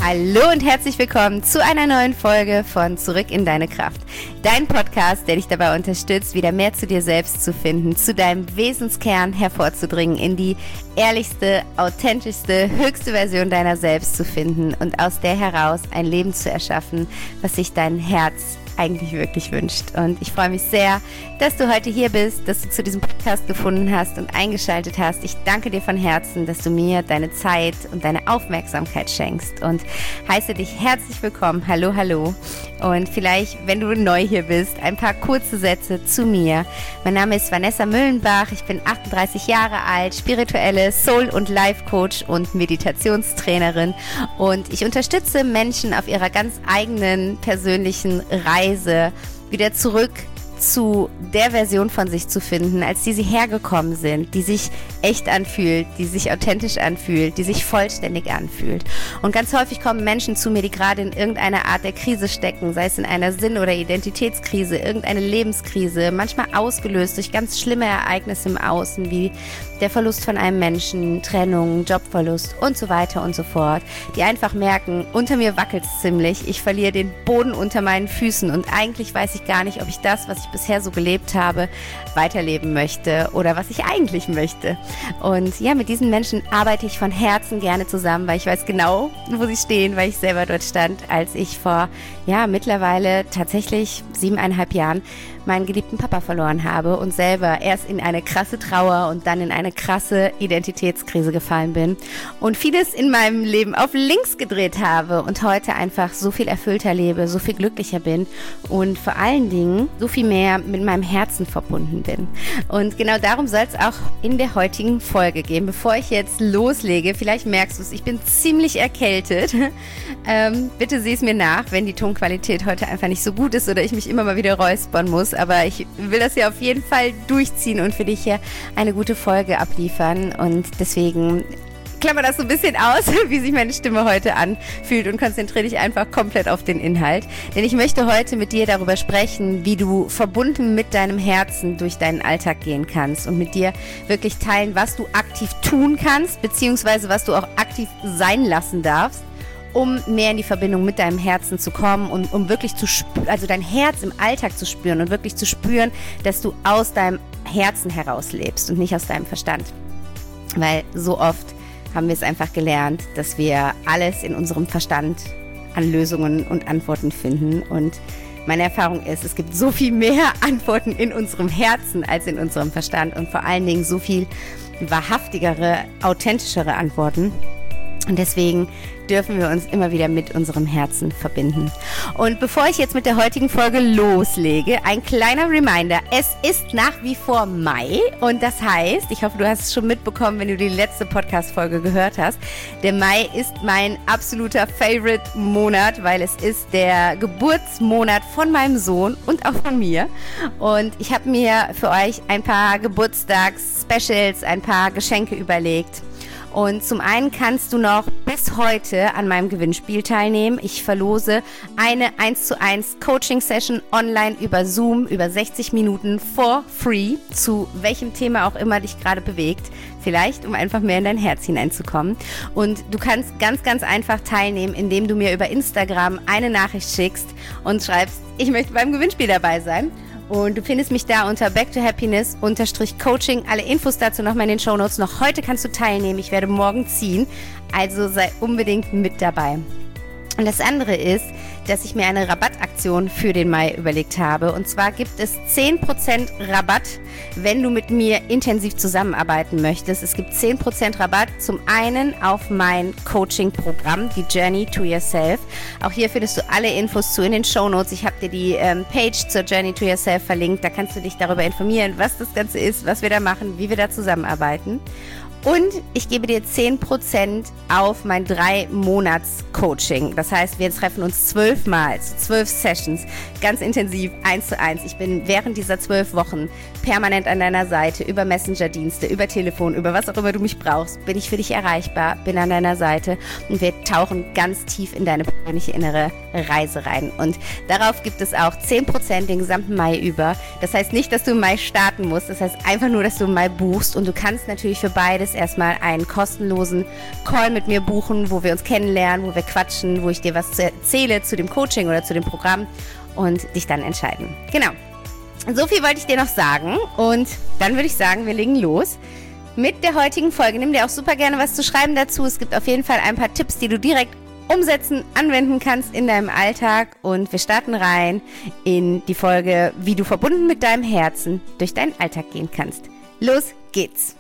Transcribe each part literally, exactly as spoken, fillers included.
Hallo und herzlich willkommen zu einer neuen Folge von Zurück in deine Kraft. Dein Podcast, der dich dabei unterstützt, wieder mehr zu dir selbst zu finden, zu deinem Wesenskern hervorzudringen, in die ehrlichste, authentischste, höchste Version deiner selbst zu finden und aus der heraus ein Leben zu erschaffen, was sich dein Herz eigentlich wirklich wünscht. Und ich freue mich sehr, dass du heute hier bist, dass du zu diesem Podcast gefunden hast und eingeschaltet hast. Ich danke dir von Herzen, dass du mir deine Zeit und deine Aufmerksamkeit schenkst und heiße dich herzlich willkommen. Hallo, hallo. Und vielleicht, wenn du neu hier bist, ein paar kurze Sätze zu mir. Mein Name ist Vanessa Müllenbach. Ich bin achtunddreißig Jahre alt, spirituelle Soul- und Life-Coach und Meditationstrainerin. Und ich unterstütze Menschen auf ihrer ganz eigenen persönlichen Reise wieder zurück zu der Version von sich zu finden, als die sie hergekommen sind, die sich echt anfühlt, die sich authentisch anfühlt, die sich vollständig anfühlt. Und ganz häufig kommen Menschen zu mir, die gerade in irgendeiner Art der Krise stecken, sei es in einer Sinn- oder Identitätskrise, irgendeine Lebenskrise, manchmal ausgelöst durch ganz schlimme Ereignisse im Außen, wie der Verlust von einem Menschen, Trennung, Jobverlust und so weiter und so fort, die einfach merken, unter mir wackelt es ziemlich, ich verliere den Boden unter meinen Füßen und eigentlich weiß ich gar nicht, ob ich das, was ich bisher so gelebt habe, weiterleben möchte oder was ich eigentlich möchte. Und ja, mit diesen Menschen arbeite ich von Herzen gerne zusammen, weil ich weiß genau, wo sie stehen, weil ich selber dort stand, als ich vor, ja, mittlerweile tatsächlich siebeneinhalb Jahren meinen geliebten Papa verloren habe und selber erst in eine krasse Trauer und dann in eine krasse Identitätskrise gefallen bin und vieles in meinem Leben auf links gedreht habe und heute einfach so viel erfüllter lebe, so viel glücklicher bin und vor allen Dingen so viel mehr mit meinem Herzen verbunden bin. Und genau darum soll es auch in der heutigen Folge gehen. Bevor ich jetzt loslege, vielleicht merkst du es, ich bin ziemlich erkältet. ähm, bitte sieh es mir nach, wenn die Tonqualität heute einfach nicht so gut ist oder ich mich immer mal wieder räuspern muss. Aber ich will das ja auf jeden Fall durchziehen und für dich hier eine gute Folge abliefern. Und deswegen klammer das so ein bisschen aus, wie sich meine Stimme heute anfühlt und konzentriere dich einfach komplett auf den Inhalt. Denn ich möchte heute mit dir darüber sprechen, wie du verbunden mit deinem Herzen durch deinen Alltag gehen kannst und mit dir wirklich teilen, was du aktiv tun kannst, beziehungsweise was du auch aktiv sein lassen darfst, um mehr in die Verbindung mit deinem Herzen zu kommen und um wirklich zu spüren, also dein Herz im Alltag zu spüren und wirklich zu spüren, dass du aus deinem Herzen heraus lebst und nicht aus deinem Verstand. Weil so oft haben wir es einfach gelernt, dass wir alles in unserem Verstand an Lösungen und Antworten finden. Und meine Erfahrung ist, es gibt so viel mehr Antworten in unserem Herzen als in unserem Verstand und vor allen Dingen so viel wahrhaftigere, authentischere Antworten. Und deswegen dürfen wir uns immer wieder mit unserem Herzen verbinden. Und bevor ich jetzt mit der heutigen Folge loslege, ein kleiner Reminder. Es ist nach wie vor Mai und das heißt, ich hoffe, du hast es schon mitbekommen, wenn du die letzte Podcast-Folge gehört hast, der Mai ist mein absoluter Favorite-Monat, weil es ist der Geburtsmonat von meinem Sohn und auch von mir. Und ich habe mir für euch ein paar Geburtstags-Specials, ein paar Geschenke überlegt. Und zum einen kannst du noch bis heute an meinem Gewinnspiel teilnehmen. Ich verlose eine eins zu eins Coaching-Session online über Zoom, über sechzig Minuten for free, zu welchem Thema auch immer dich gerade bewegt. Vielleicht, um einfach mehr in dein Herz hineinzukommen. Und du kannst ganz, ganz einfach teilnehmen, indem du mir über Instagram eine Nachricht schickst und schreibst, ich möchte beim Gewinnspiel dabei sein. Und du findest mich da unter back to happiness Coaching. Alle Infos dazu nochmal in den Shownotes. Noch heute kannst du teilnehmen. Ich werde morgen ziehen. Also sei unbedingt mit dabei. Und das andere ist, dass ich mir eine Rabattaktion für den Mai überlegt habe. Und zwar gibt es zehn Prozent Rabatt, wenn du mit mir intensiv zusammenarbeiten möchtest. Es gibt zehn Prozent Rabatt zum einen auf mein Coaching-Programm, die Journey to Yourself. Auch hier findest du alle Infos zu in den Shownotes. Ich habe dir die ähm, Page zur Journey to Yourself verlinkt. Da kannst du dich darüber informieren, was das Ganze ist, was wir da machen, wie wir da zusammenarbeiten. Und ich gebe dir zehn Prozent auf mein drei Monats Coaching. Das heißt, wir treffen uns zwölfmal, zu zwölf Sessions, ganz intensiv, eins zu eins. Ich bin während dieser zwölf Wochen permanent an deiner Seite, über Messenger-Dienste, über Telefon, über was auch immer du mich brauchst, bin ich für dich erreichbar, bin an deiner Seite und wir tauchen ganz tief in deine persönliche innere Reise rein. Und darauf gibt es auch zehn Prozent den gesamten Mai über. Das heißt nicht, dass du im Mai starten musst, das heißt einfach nur, dass du im Mai buchst und du kannst natürlich für beides jetzt erstmal einen kostenlosen Call mit mir buchen, wo wir uns kennenlernen, wo wir quatschen, wo ich dir was erzähle zu dem Coaching oder zu dem Programm und dich dann entscheiden. Genau. So viel wollte ich dir noch sagen und dann würde ich sagen, wir legen los mit der heutigen Folge. Nimm dir auch super gerne was zu schreiben dazu. Es gibt auf jeden Fall ein paar Tipps, die du direkt umsetzen, anwenden kannst in deinem Alltag und wir starten rein in die Folge, wie du verbunden mit deinem Herzen durch deinen Alltag gehen kannst. Los geht's!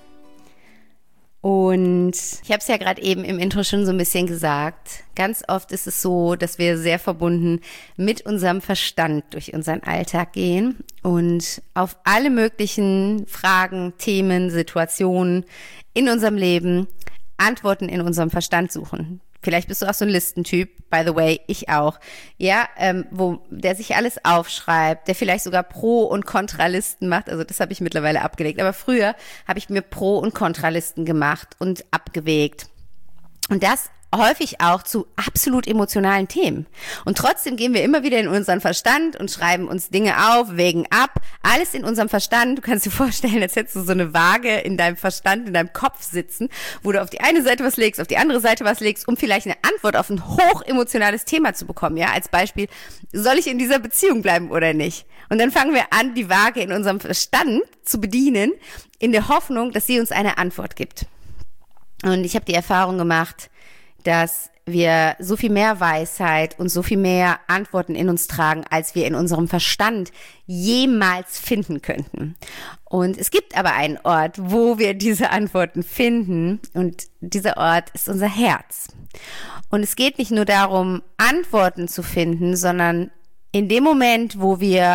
Und ich habe es ja gerade eben im Intro schon so ein bisschen gesagt, ganz oft ist es so, dass wir sehr verbunden mit unserem Verstand durch unseren Alltag gehen und auf alle möglichen Fragen, Themen, Situationen in unserem Leben Antworten in unserem Verstand suchen. Vielleicht bist du auch so ein Listentyp, by the way, ich auch, ja, ähm, wo der sich alles aufschreibt, der vielleicht sogar Pro- und Kontralisten macht, also das habe ich mittlerweile abgelegt, aber früher habe ich mir Pro- und Kontralisten gemacht und abgewägt und das häufig auch zu absolut emotionalen Themen. Und trotzdem gehen wir immer wieder in unseren Verstand und schreiben uns Dinge auf, wägen ab. Alles in unserem Verstand. Du kannst dir vorstellen, als hättest du so eine Waage in deinem Verstand, in deinem Kopf sitzen, wo du auf die eine Seite was legst, auf die andere Seite was legst, um vielleicht eine Antwort auf ein hochemotionales Thema zu bekommen. Ja, als Beispiel, soll ich in dieser Beziehung bleiben oder nicht? Und dann fangen wir an, die Waage in unserem Verstand zu bedienen, in der Hoffnung, dass sie uns eine Antwort gibt. Und ich habe die Erfahrung gemacht, dass wir so viel mehr Weisheit und so viel mehr Antworten in uns tragen, als wir in unserem Verstand jemals finden könnten. Und es gibt aber einen Ort, wo wir diese Antworten finden und dieser Ort ist unser Herz. Und es geht nicht nur darum, Antworten zu finden, sondern in dem Moment, wo wir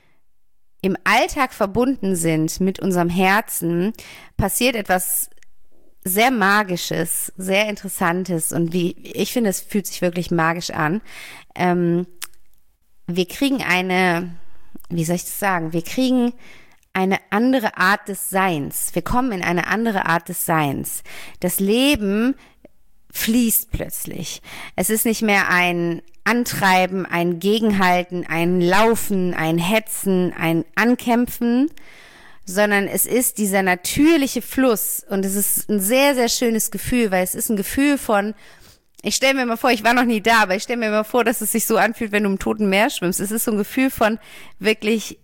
im Alltag verbunden sind mit unserem Herzen, passiert etwas sehr Magisches, sehr Interessantes und wie ich finde, es fühlt sich wirklich magisch an. Ähm, wir kriegen eine, wie soll ich das sagen, wir kriegen eine andere Art des Seins. Wir kommen in eine andere Art des Seins. Das Leben fließt plötzlich. Es ist nicht mehr ein Antreiben, ein Gegenhalten, ein Laufen, ein Hetzen, ein Ankämpfen, sondern es ist dieser natürliche Fluss und es ist ein sehr, sehr schönes Gefühl, weil es ist ein Gefühl von, ich stelle mir mal vor, ich war noch nie da, aber ich stelle mir mal vor, dass es sich so anfühlt, wenn du im Toten Meer schwimmst. Es ist so ein Gefühl von wirklich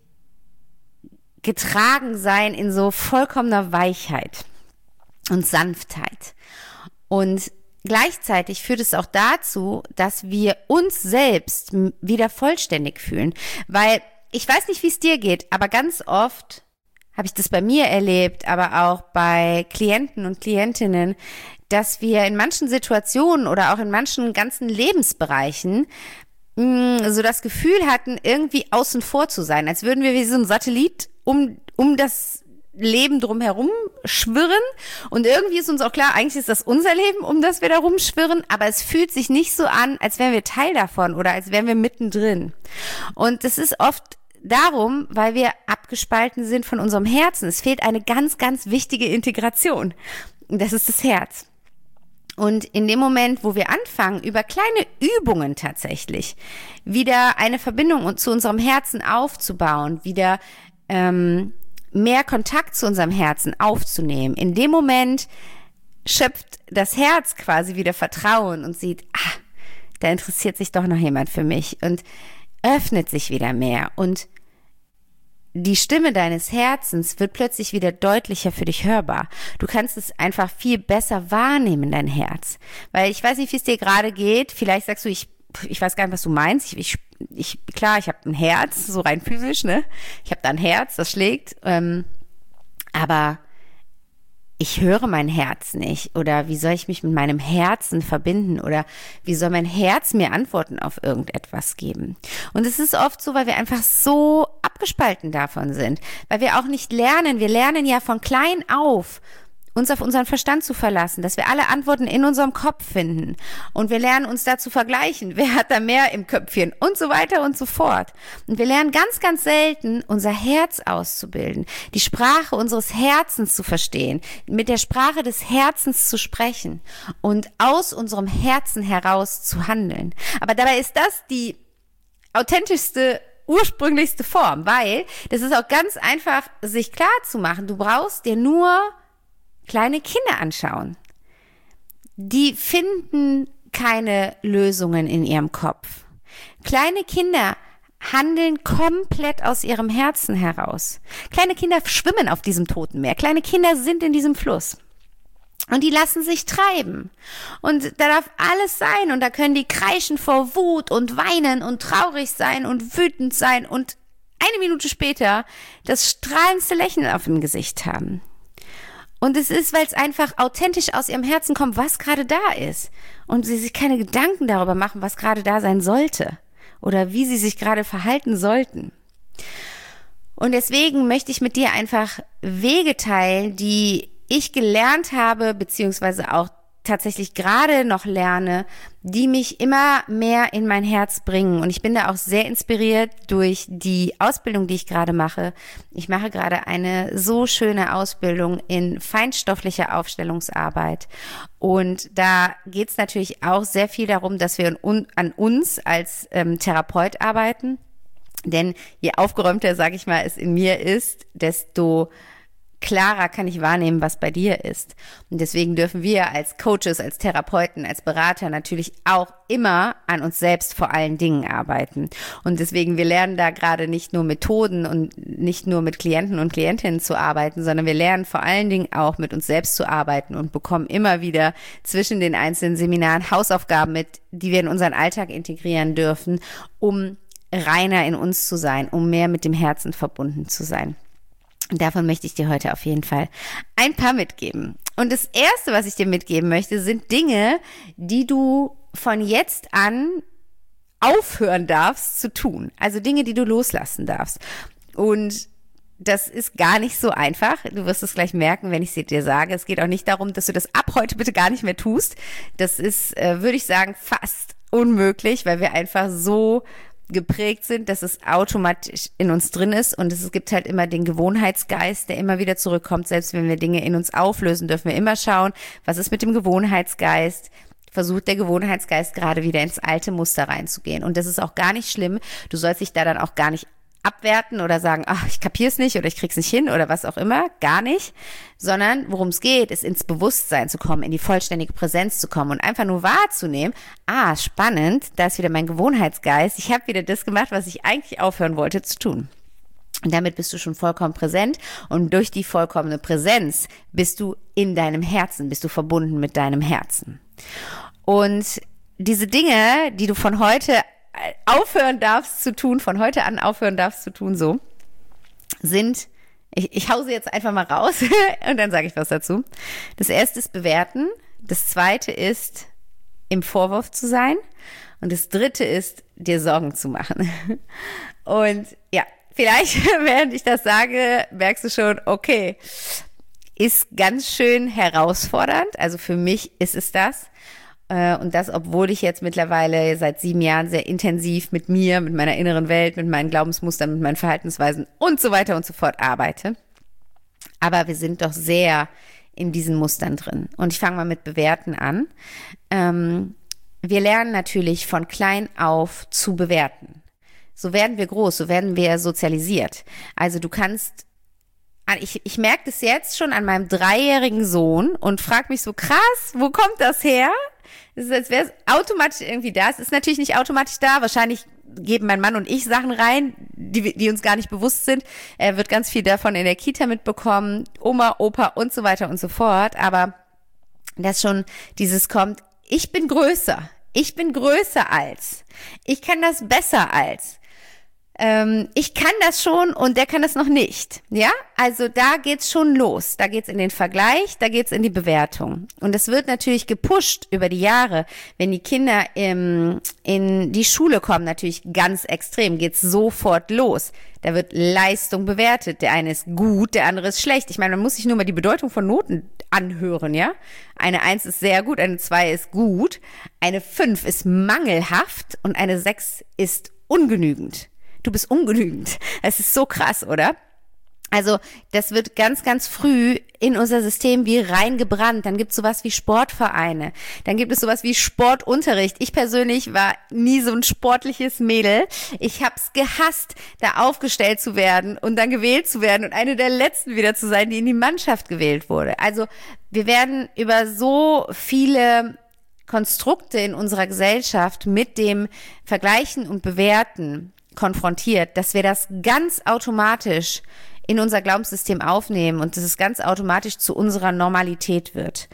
getragen sein in so vollkommener Weichheit und Sanftheit. Und gleichzeitig führt es auch dazu, dass wir uns selbst wieder vollständig fühlen, weil ich weiß nicht, wie es dir geht, aber ganz oft habe ich das bei mir erlebt, aber auch bei Klienten und Klientinnen, dass wir in manchen Situationen oder auch in manchen ganzen Lebensbereichen mh, so das Gefühl hatten, irgendwie außen vor zu sein, als würden wir wie so ein Satellit um, um das Leben drumherum schwirren und irgendwie ist uns auch klar, eigentlich ist das unser Leben, um das wir da rumschwirren, aber es fühlt sich nicht so an, als wären wir Teil davon oder als wären wir mittendrin. Und das ist oft darum, weil wir abgespalten sind von unserem Herzen. Es fehlt eine ganz, ganz wichtige Integration. Das ist das Herz. Und in dem Moment, wo wir anfangen, über kleine Übungen tatsächlich wieder eine Verbindung zu unserem Herzen aufzubauen, wieder ähm, mehr Kontakt zu unserem Herzen aufzunehmen, in dem Moment schöpft das Herz quasi wieder Vertrauen und sieht, ah, da interessiert sich doch noch jemand für mich und öffnet sich wieder mehr und die Stimme deines Herzens wird plötzlich wieder deutlicher für dich hörbar. Du kannst es einfach viel besser wahrnehmen, dein Herz. Weil ich weiß nicht, wie es dir gerade geht. Vielleicht sagst du, ich, ich weiß gar nicht, was du meinst. Ich, ich, ich klar, ich habe ein Herz, so rein physisch, ne? Ich habe da ein Herz, das schlägt. Ähm, aber ich höre mein Herz nicht oder wie soll ich mich mit meinem Herzen verbinden oder wie soll mein Herz mir Antworten auf irgendetwas geben? Und es ist oft so, weil wir einfach so abgespalten davon sind, weil wir auch nicht lernen. Wir lernen ja von klein auf, uns auf unseren Verstand zu verlassen, dass wir alle Antworten in unserem Kopf finden und wir lernen uns da zu vergleichen, wer hat da mehr im Köpfchen und so weiter und so fort. Und wir lernen ganz, ganz selten, unser Herz auszubilden, die Sprache unseres Herzens zu verstehen, mit der Sprache des Herzens zu sprechen und aus unserem Herzen heraus zu handeln. Aber dabei ist das die authentischste, ursprünglichste Form, weil das ist auch ganz einfach, sich klar zu machen, du brauchst dir nur kleine Kinder anschauen. Die finden keine Lösungen in ihrem Kopf. Kleine Kinder handeln komplett aus ihrem Herzen heraus. Kleine Kinder schwimmen auf diesem Toten Meer. Kleine Kinder sind in diesem Fluss. Und die lassen sich treiben. Und da darf alles sein. Und da können die kreischen vor Wut und weinen und traurig sein und wütend sein und eine Minute später das strahlendste Lächeln auf dem Gesicht haben. Und es ist, weil es einfach authentisch aus ihrem Herzen kommt, was gerade da ist. Und sie sich keine Gedanken darüber machen, was gerade da sein sollte. Oder wie sie sich gerade verhalten sollten. Und deswegen möchte ich mit dir einfach Wege teilen, die ich gelernt habe, beziehungsweise auch tatsächlich gerade noch lerne, die mich immer mehr in mein Herz bringen. Und ich bin da auch sehr inspiriert durch die Ausbildung, die ich gerade mache. Ich mache gerade eine so schöne Ausbildung in feinstofflicher Aufstellungsarbeit. Und da geht es natürlich auch sehr viel darum, dass wir an uns als ähm, Therapeut arbeiten. Denn je aufgeräumter, sage ich mal, es in mir ist, desto klarer kann ich wahrnehmen, was bei dir ist. Und deswegen dürfen wir als Coaches, als Therapeuten, als Berater natürlich auch immer an uns selbst vor allen Dingen arbeiten. Und deswegen, wir lernen da gerade nicht nur Methoden und nicht nur mit Klienten und Klientinnen zu arbeiten, sondern wir lernen vor allen Dingen auch mit uns selbst zu arbeiten und bekommen immer wieder zwischen den einzelnen Seminaren Hausaufgaben mit, die wir in unseren Alltag integrieren dürfen, um reiner in uns zu sein, um mehr mit dem Herzen verbunden zu sein. Und davon möchte ich dir heute auf jeden Fall ein paar mitgeben. Und das Erste, was ich dir mitgeben möchte, sind Dinge, die du von jetzt an aufhören darfst zu tun. Also Dinge, die du loslassen darfst. Und das ist gar nicht so einfach. Du wirst es gleich merken, wenn ich es dir sage. Es geht auch nicht darum, dass du das ab heute bitte gar nicht mehr tust. Das ist, äh, würde ich sagen, fast unmöglich, weil wir einfach so geprägt sind, dass es automatisch in uns drin ist und es gibt halt immer den Gewohnheitsgeist, der immer wieder zurückkommt. Selbst wenn wir Dinge in uns auflösen, dürfen wir immer schauen, was ist mit dem Gewohnheitsgeist. Versucht der Gewohnheitsgeist gerade wieder ins alte Muster reinzugehen. Und das ist auch gar nicht schlimm. Du sollst dich da dann auch gar nicht abwerten oder sagen, ach, ich kapier's nicht oder ich krieg's nicht hin oder was auch immer, gar nicht, sondern worum es geht, ist ins Bewusstsein zu kommen, in die vollständige Präsenz zu kommen und einfach nur wahrzunehmen, ah, spannend, da ist wieder mein Gewohnheitsgeist, ich habe wieder das gemacht, was ich eigentlich aufhören wollte zu tun. Und damit bist du schon vollkommen präsent und durch die vollkommene Präsenz bist du in deinem Herzen, bist du verbunden mit deinem Herzen. Und diese Dinge, die du von heute aufhören darfst zu tun, von heute an aufhören darfst zu tun, so, sind, ich, ich hause jetzt einfach mal raus und dann sage ich was dazu. Das erste ist bewerten, das zweite ist im Vorwurf zu sein und das dritte ist dir Sorgen zu machen. Und ja, vielleicht, während ich das sage, merkst du schon, okay, ist ganz schön herausfordernd, also für mich ist es das. Und das, obwohl ich jetzt mittlerweile seit sieben Jahren sehr intensiv mit mir, mit meiner inneren Welt, mit meinen Glaubensmustern, mit meinen Verhaltensweisen und so weiter und so fort arbeite. Aber wir sind doch sehr in diesen Mustern drin. Und ich fange mal mit Bewerten an. Ähm, wir lernen natürlich von klein auf zu bewerten. So werden wir groß, so werden wir sozialisiert. Also du kannst Ich, ich merke das jetzt schon an meinem dreijährigen Sohn und frage mich so, krass, wo kommt das her? Es ist, als wäre es automatisch irgendwie da. Es ist natürlich nicht automatisch da. Wahrscheinlich geben mein Mann und ich Sachen rein, die, die uns gar nicht bewusst sind. Er wird ganz viel davon in der Kita mitbekommen, Oma, Opa und so weiter und so fort. Aber das schon dieses kommt, ich bin größer. Ich bin größer als. Ich kann das besser als. Ähm, ich kann das schon und der kann das noch nicht, ja, also da geht's schon los, da geht's in den Vergleich, da geht's in die Bewertung und es wird natürlich gepusht über die Jahre, wenn die Kinder im, in die Schule kommen, natürlich ganz extrem, geht's sofort los, da wird Leistung bewertet, der eine ist gut, der andere ist schlecht, ich meine, man muss sich nur mal die Bedeutung von Noten anhören, ja, eine Eins ist sehr gut, eine Zwei ist gut, eine Fünf ist mangelhaft und eine Sechs ist ungenügend. Du bist ungenügend. Es ist so krass, oder? Also das wird ganz, ganz früh in unser System wie reingebrannt. Dann gibt es sowas wie Sportvereine. Dann gibt es sowas wie Sportunterricht. Ich persönlich war nie so ein sportliches Mädel. Ich habe es gehasst, da aufgestellt zu werden und dann gewählt zu werden und eine der Letzten wieder zu sein, die in die Mannschaft gewählt wurde. Also wir werden über so viele Konstrukte in unserer Gesellschaft mit dem Vergleichen und Bewerten konfrontiert, dass wir das ganz automatisch in unser Glaubenssystem aufnehmen und dass es ganz automatisch zu unserer Normalität wird.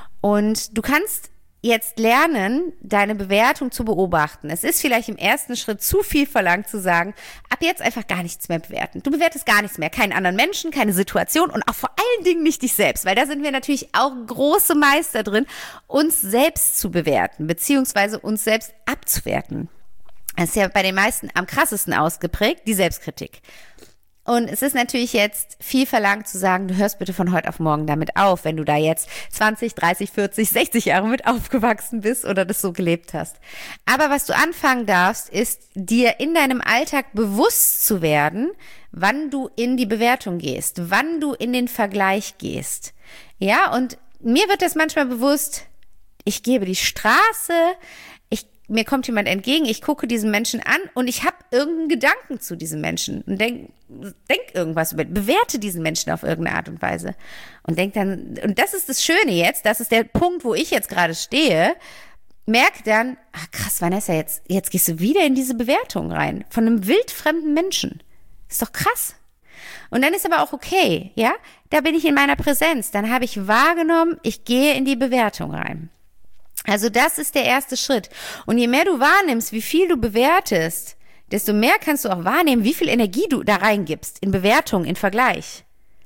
Und du kannst jetzt lernen, deine Bewertung zu beobachten. Es ist vielleicht im ersten Schritt zu viel verlangt zu sagen, ab jetzt einfach gar nichts mehr bewerten. Du bewertest gar nichts mehr, keinen anderen Menschen, keine Situation und auch vor allen Dingen nicht dich selbst, weil da sind wir natürlich auch große Meister drin, uns selbst zu bewerten, beziehungsweise uns selbst abzuwerten. Das ist ja bei den meisten am krassesten ausgeprägt, die Selbstkritik. Und es ist natürlich jetzt viel verlangt zu sagen, du hörst bitte von heute auf morgen damit auf, wenn du da jetzt zwanzig, dreißig, vierzig, sechzig Jahre mit aufgewachsen bist oder das so gelebt hast. Aber was du anfangen darfst, ist dir in deinem Alltag bewusst zu werden, wann du in die Bewertung gehst, wann du in den Vergleich gehst. Ja, und mir wird das manchmal bewusst, ich gehe über die Straße, ich mir kommt jemand entgegen, ich gucke diesen Menschen an und ich habe irgendeinen Gedanken zu diesem Menschen und denk, denk irgendwas über, bewerte diesen Menschen auf irgendeine Art und Weise und denk dann, und das ist das Schöne jetzt, das ist der Punkt, wo ich jetzt gerade stehe, merk dann, ach krass, Vanessa, jetzt, jetzt gehst du wieder in diese Bewertung rein, von einem wildfremden Menschen. Ist doch krass. Und dann ist aber auch okay, ja, da bin ich in meiner Präsenz, dann habe ich wahrgenommen, ich gehe in die Bewertung rein. Also das ist der erste Schritt. Und je mehr du wahrnimmst, wie viel du bewertest, desto mehr kannst du auch wahrnehmen, wie viel Energie du da reingibst in Bewertung, in Vergleich.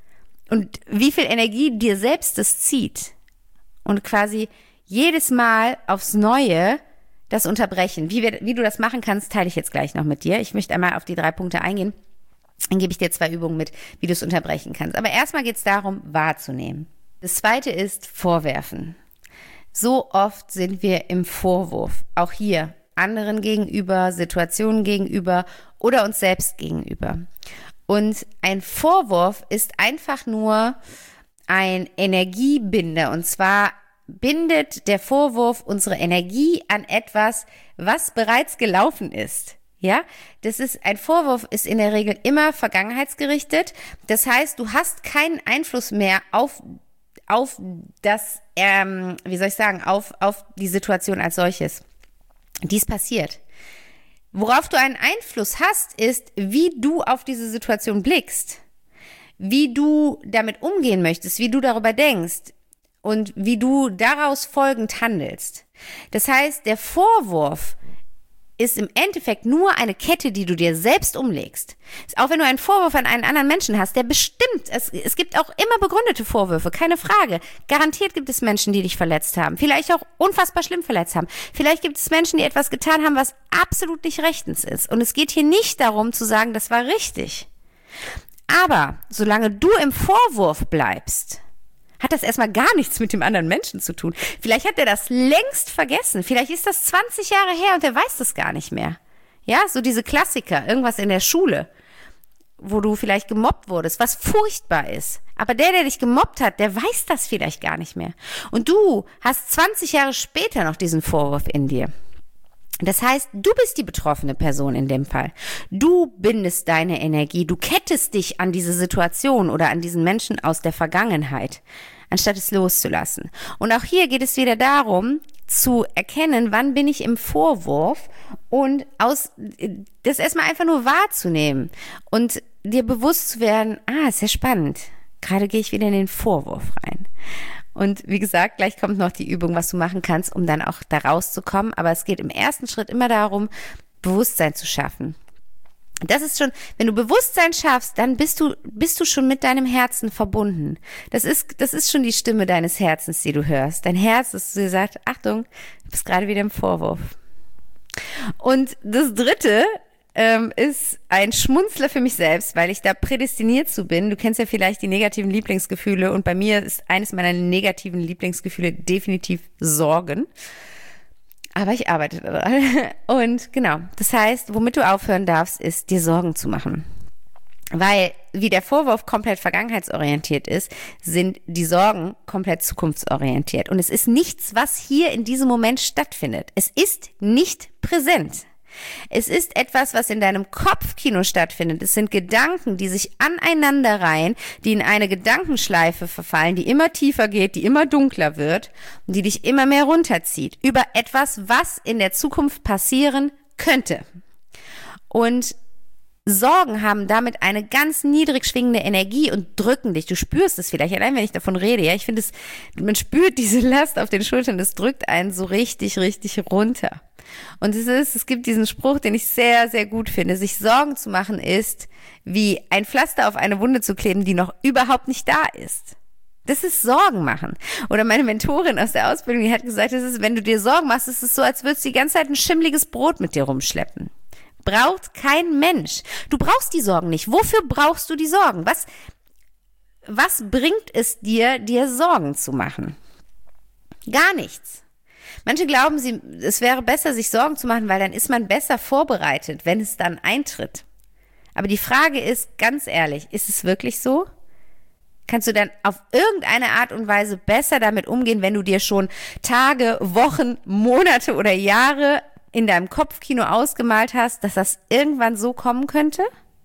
Und wie viel Energie dir selbst das zieht. Und quasi jedes Mal aufs Neue das unterbrechen. Wie, wir, wie du das machen kannst, teile ich jetzt gleich noch mit dir. Ich möchte einmal auf die drei Punkte eingehen. Dann gebe ich dir zwei Übungen mit, wie du es unterbrechen kannst. Aber erstmal geht es darum, wahrzunehmen. Das zweite ist Vorwerfen. So oft sind wir im Vorwurf, auch hier, anderen gegenüber, Situationen gegenüber oder uns selbst gegenüber. Und ein Vorwurf ist einfach nur ein Energiebinder. Und zwar bindet der Vorwurf unsere Energie an etwas, was bereits gelaufen ist. Ja, das ist, ein Vorwurf ist in der Regel immer vergangenheitsgerichtet. Das heißt, du hast keinen Einfluss mehr auf auf das, ähm, wie soll ich sagen, auf, auf die Situation als solches. Dies passiert. Worauf du einen Einfluss hast, ist, wie du auf diese Situation blickst, wie du damit umgehen möchtest, wie du darüber denkst und wie du daraus folgend handelst. Das heißt, der Vorwurf ist im Endeffekt nur eine Kette, die du dir selbst umlegst. Auch wenn du einen Vorwurf an einen anderen Menschen hast, der bestimmt, es, es gibt auch immer begründete Vorwürfe, keine Frage. Garantiert gibt es Menschen, die dich verletzt haben, vielleicht auch unfassbar schlimm verletzt haben. Vielleicht gibt es Menschen, die etwas getan haben, was absolut nicht rechtens ist. Und es geht hier nicht darum zu sagen, das war richtig. Aber solange du im Vorwurf bleibst, hat das erstmal gar nichts mit dem anderen Menschen zu tun. Vielleicht hat er das längst vergessen. Vielleicht ist das zwanzig Jahre her und er weiß das gar nicht mehr. Ja, so diese Klassiker, irgendwas in der Schule, wo du vielleicht gemobbt wurdest, was furchtbar ist. Aber der, der dich gemobbt hat, der weiß das vielleicht gar nicht mehr. Und du hast zwanzig Jahre später noch diesen Vorwurf in dir. Das heißt, du bist die betroffene Person in dem Fall. Du bindest deine Energie, du kettest dich an diese Situation oder an diesen Menschen aus der Vergangenheit, anstatt es loszulassen. Und auch hier geht es wieder darum, zu erkennen, wann bin ich im Vorwurf und aus das erstmal einfach nur wahrzunehmen und dir bewusst zu werden, ah, ist ja spannend, gerade gehe ich wieder in den Vorwurf rein. Und wie gesagt, gleich kommt noch die Übung, was du machen kannst, um dann auch da rauszukommen. Aber es geht im ersten Schritt immer darum, Bewusstsein zu schaffen. Das ist schon, wenn du Bewusstsein schaffst, dann bist du, bist du schon mit deinem Herzen verbunden. Das ist, das ist schon die Stimme deines Herzens, die du hörst. Dein Herz, das dir sagt, Achtung, du bist gerade wieder im Vorwurf. Und das Dritte ähm, ist ein Schmunzler für mich selbst, weil ich da prädestiniert zu bin. Du kennst ja vielleicht die negativen Lieblingsgefühle und bei mir ist eines meiner negativen Lieblingsgefühle definitiv Sorgen. Aber ich arbeite daran. Und genau, das heißt, womit du aufhören darfst, ist dir Sorgen zu machen. Weil wie der Vorwurf komplett vergangenheitsorientiert ist, sind die Sorgen komplett zukunftsorientiert. Und es ist nichts, was hier in diesem Moment stattfindet. Es ist nicht präsent. Es ist etwas, was in deinem Kopfkino stattfindet. Es sind Gedanken, die sich aneinanderreihen, die in eine Gedankenschleife verfallen, die immer tiefer geht, die immer dunkler wird und die dich immer mehr runterzieht über etwas, was in der Zukunft passieren könnte. Und Sorgen haben damit eine ganz niedrig schwingende Energie und drücken dich. Du spürst es vielleicht, allein wenn ich davon rede. Ja, ich finde es, man spürt diese Last auf den Schultern, das drückt einen so richtig, richtig runter. Und es ist, es gibt diesen Spruch, den ich sehr, sehr gut finde. Sich Sorgen zu machen ist, wie ein Pflaster auf eine Wunde zu kleben, die noch überhaupt nicht da ist. Das ist Sorgen machen. Oder meine Mentorin aus der Ausbildung, die hat gesagt, das ist, wenn du dir Sorgen machst, ist es so, als würdest du die ganze Zeit ein schimmliges Brot mit dir rumschleppen. Braucht kein Mensch. Du brauchst die Sorgen nicht. Wofür brauchst du die Sorgen? Was, was bringt es dir, dir Sorgen zu machen? Gar nichts. Manche glauben, sie, es wäre besser, sich Sorgen zu machen, weil dann ist man besser vorbereitet, wenn es dann eintritt. Aber die Frage ist, ganz ehrlich, ist es wirklich so? Kannst du dann auf irgendeine Art und Weise besser damit umgehen, wenn du dir schon Tage, Wochen, Monate oder Jahre in deinem Kopfkino ausgemalt hast, dass das irgendwann so kommen könnte?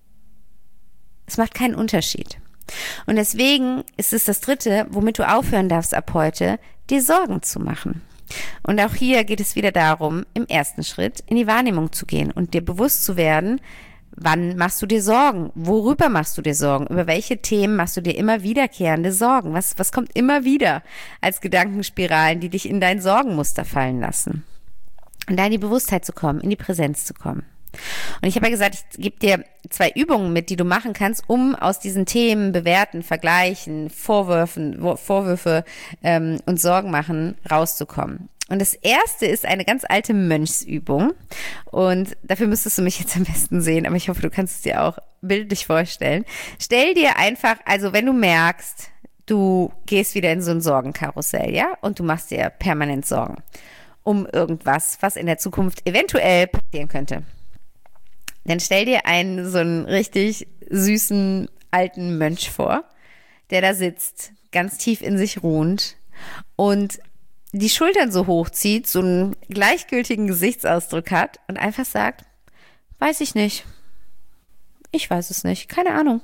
Es macht keinen Unterschied. Und deswegen ist es das Dritte, womit du aufhören darfst ab heute, dir Sorgen zu machen. Und auch hier geht es wieder darum, im ersten Schritt in die Wahrnehmung zu gehen und dir bewusst zu werden, wann machst du dir Sorgen? Worüber machst du dir Sorgen? Über welche Themen machst du dir immer wiederkehrende Sorgen? Was, was kommt immer wieder als Gedankenspiralen, die dich in dein Sorgenmuster fallen lassen? Und da in die Bewusstheit zu kommen, in die Präsenz zu kommen. Und ich habe ja gesagt, ich gebe dir zwei Übungen mit, die du machen kannst, um aus diesen Themen, Bewerten, Vergleichen, Vorwürfen, Vorwürfe ähm, und Sorgen machen rauszukommen. Und das erste ist eine ganz alte Mönchsübung. Und dafür müsstest du mich jetzt am besten sehen, aber ich hoffe, du kannst es dir auch bildlich vorstellen. Stell dir einfach, also wenn du merkst, du gehst wieder in so ein Sorgenkarussell, ja, und du machst dir permanent Sorgen um irgendwas, was in der Zukunft eventuell passieren könnte. Dann stell dir einen so einen richtig süßen alten Mönch vor, der da sitzt, ganz tief in sich ruhend und die Schultern so hochzieht, so einen gleichgültigen Gesichtsausdruck hat und einfach sagt, weiß ich nicht. Ich weiß es nicht, keine Ahnung.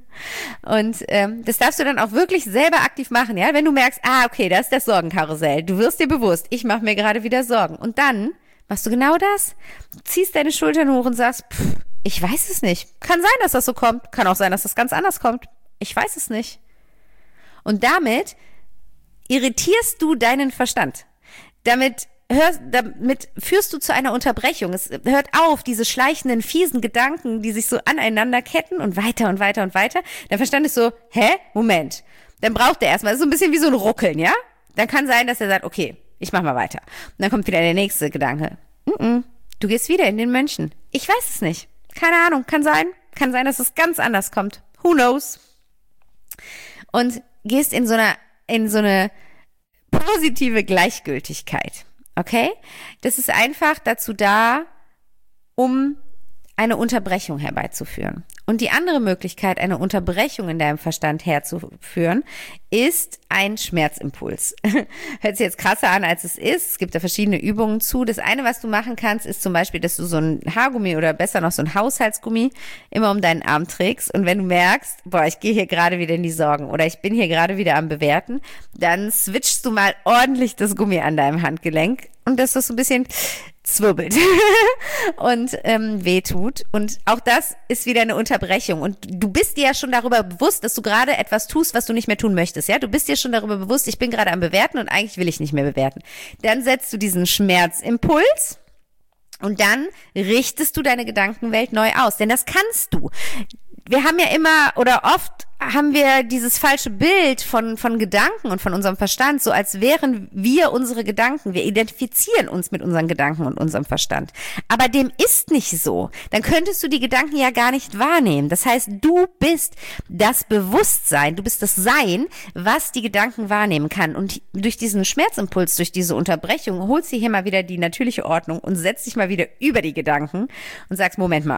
Und ähm, das darfst du dann auch wirklich selber aktiv machen, ja? Wenn du merkst, ah, okay, das ist das Sorgenkarussell. Du wirst dir bewusst, ich mache mir gerade wieder Sorgen. Und dann machst du genau das, ziehst deine Schultern hoch und sagst, pff, ich weiß es nicht. Kann sein, dass das so kommt. Kann auch sein, dass das ganz anders kommt. Ich weiß es nicht. Und damit irritierst du deinen Verstand. Damit hörst, damit führst du zu einer Unterbrechung. Es hört auf, diese schleichenden, fiesen Gedanken, die sich so aneinander ketten und weiter und weiter und weiter. Der Verstand ist so, hä? Moment. Dann braucht er erstmal, das ist so ein bisschen wie so ein Ruckeln, ja? Dann kann sein, dass er sagt, okay, ich mach mal weiter. Und dann kommt wieder der nächste Gedanke. Mm-mm, du gehst wieder in den Mönchen. Ich weiß es nicht. Keine Ahnung, kann sein. Kann sein, dass es ganz anders kommt. Who knows? Und gehst in so einer, in so eine positive Gleichgültigkeit. Okay? Das ist einfach dazu da, um eine Unterbrechung herbeizuführen. Und die andere Möglichkeit, eine Unterbrechung in deinem Verstand herzuführen, ist ein Schmerzimpuls. Hört sich jetzt krasser an, als es ist. Es gibt da verschiedene Übungen zu. Das eine, was du machen kannst, ist zum Beispiel, dass du so ein Haargummi oder besser noch so ein Haushaltsgummi immer um deinen Arm trägst. Und wenn du merkst, boah, ich gehe hier gerade wieder in die Sorgen oder ich bin hier gerade wieder am Bewerten, dann switchst du mal ordentlich das Gummi an deinem Handgelenk und dass das so ein bisschen zwirbelt und ähm, wehtut. Und auch das ist wieder eine Unterbrechung. Und du bist dir ja schon darüber bewusst, dass du gerade etwas tust, was du nicht mehr tun möchtest. Ja, du bist dir schon darüber bewusst, ich bin gerade am Bewerten und eigentlich will ich nicht mehr bewerten. Dann setzt du diesen Schmerzimpuls und dann richtest du deine Gedankenwelt neu aus. Denn das kannst du. Wir haben ja immer oder oft haben wir dieses falsche Bild von von Gedanken und von unserem Verstand, so als wären wir unsere Gedanken. Wir identifizieren uns mit unseren Gedanken und unserem Verstand. Aber dem ist nicht so. Dann könntest du die Gedanken ja gar nicht wahrnehmen. Das heißt, du bist das Bewusstsein, du bist das Sein, was die Gedanken wahrnehmen kann. Und durch diesen Schmerzimpuls, durch diese Unterbrechung, holst du hier mal wieder die natürliche Ordnung und setzt dich mal wieder über die Gedanken und sagst, Moment mal,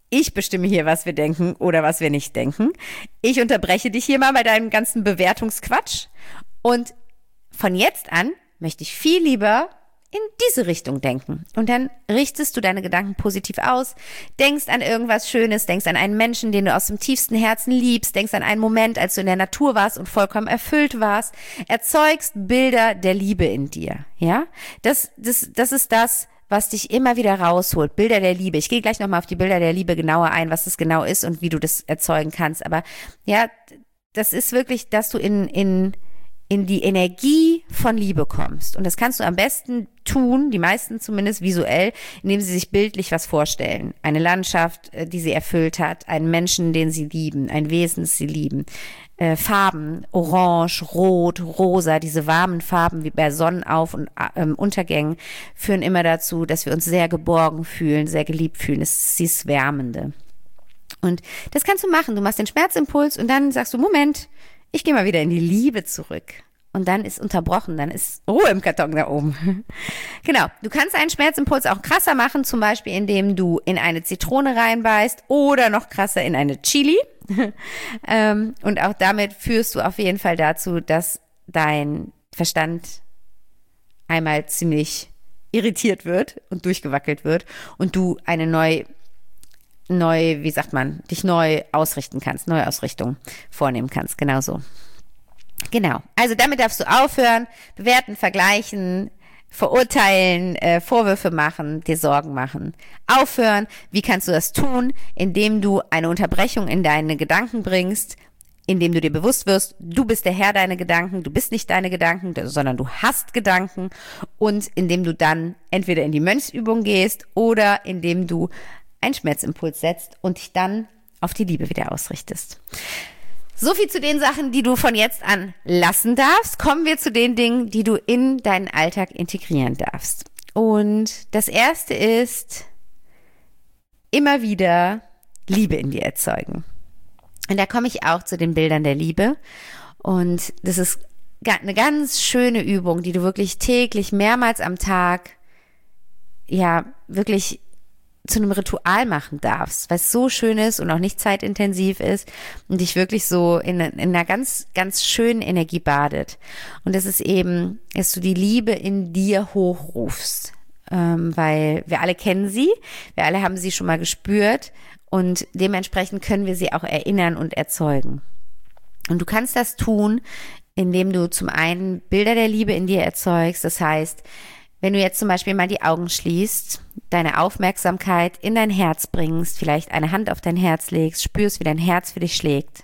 Ich bestimme hier, was wir denken oder was wir nicht denken. Ich unterbreche dich hier mal bei deinem ganzen Bewertungsquatsch. Und von jetzt an möchte ich viel lieber in diese Richtung denken. Und dann richtest du deine Gedanken positiv aus, denkst an irgendwas Schönes, denkst an einen Menschen, den du aus dem tiefsten Herzen liebst, denkst an einen Moment, als du in der Natur warst und vollkommen erfüllt warst, erzeugst Bilder der Liebe in dir. Ja, das, das, das ist das, was dich immer wieder rausholt. Bilder der Liebe. Ich gehe gleich nochmal auf die Bilder der Liebe genauer ein, was das genau ist und wie du das erzeugen kannst. Aber ja, das ist wirklich, dass du in, in, in die Energie von Liebe kommst. Und das kannst du am besten tun, die meisten zumindest visuell, indem sie sich bildlich was vorstellen. Eine Landschaft, die sie erfüllt hat, einen Menschen, den sie lieben, ein Wesen, das sie lieben. Äh, Farben, orange, rot, rosa, diese warmen Farben wie bei Sonnenauf- und ähm, Untergängen führen immer dazu, dass wir uns sehr geborgen fühlen, sehr geliebt fühlen. Das ist dieses Wärmende. Und das kannst du machen. Du machst den Schmerzimpuls und dann sagst du, Moment, ich gehe mal wieder in die Liebe zurück. Und dann ist unterbrochen, dann ist Ruhe im Karton da oben. Genau, du kannst einen Schmerzimpuls auch krasser machen, zum Beispiel indem du in eine Zitrone reinbeißt oder noch krasser in eine Chili. ähm, und auch damit führst du auf jeden Fall dazu, dass dein Verstand einmal ziemlich irritiert wird und durchgewackelt wird und du eine neu, neu, wie sagt man, dich neu ausrichten kannst, Neuausrichtung vornehmen kannst, genau so. Genau, also damit darfst du aufhören, bewerten, vergleichen, verurteilen, äh, Vorwürfe machen, dir Sorgen machen. Aufhören, wie kannst du das tun? Indem du eine Unterbrechung in deine Gedanken bringst, indem du dir bewusst wirst, du bist der Herr deiner Gedanken, du bist nicht deine Gedanken, sondern du hast Gedanken und indem du dann entweder in die Mönchsübung gehst oder indem du einen Schmerzimpuls setzt und dich dann auf die Liebe wieder ausrichtest. So viel zu den Sachen, die du von jetzt an lassen darfst. Kommen wir zu den Dingen, die du in deinen Alltag integrieren darfst. Und das erste ist, immer wieder Liebe in dir erzeugen. Und da komme ich auch zu den Bildern der Liebe. Und das ist eine ganz schöne Übung, die du wirklich täglich, mehrmals am Tag, ja, wirklich zu einem Ritual machen darfst, weil es so schön ist und auch nicht zeitintensiv ist und dich wirklich so in, in einer ganz, ganz schönen Energie badet. Und das ist eben, dass du die Liebe in dir hochrufst, ähm, weil wir alle kennen sie, wir alle haben sie schon mal gespürt und dementsprechend können wir sie auch erinnern und erzeugen. Und du kannst das tun, indem du zum einen Bilder der Liebe in dir erzeugst, das heißt, wenn du jetzt zum Beispiel mal die Augen schließt, deine Aufmerksamkeit in dein Herz bringst, vielleicht eine Hand auf dein Herz legst, spürst, wie dein Herz für dich schlägt.